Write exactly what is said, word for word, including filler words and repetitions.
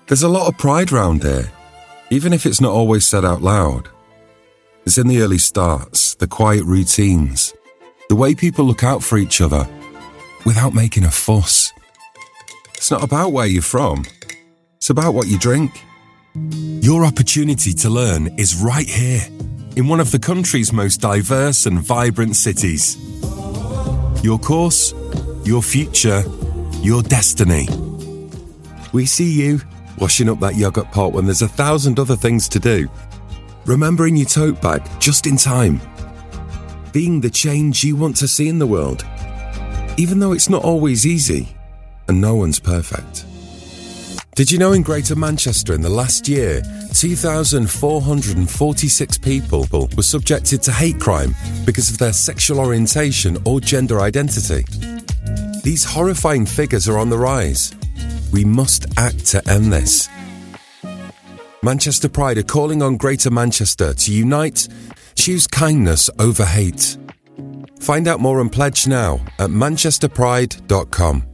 There's a lot of pride round here, even if it's not always said out loud. It's in the early starts, the quiet routines, the way people look out for each other without making a fuss. It's not about where you're from. It's about what you drink. Your opportunity to learn is right here, in one of the country's most diverse and vibrant cities. Your course, your future, your destiny. We see you washing up that yoghurt pot when there's a thousand other things to do. Remembering your tote bag just in time. Being the change you want to see in the world. Even though it's not always easy, and no one's perfect. Did you know in Greater Manchester in the last year, two thousand four hundred forty-six people were subjected to hate crime because of their sexual orientation or gender identity? These horrifying figures are on the rise. We must act to end this. Manchester Pride are calling on Greater Manchester to unite, choose kindness over hate. Find out more and pledge now at manchester pride dot com.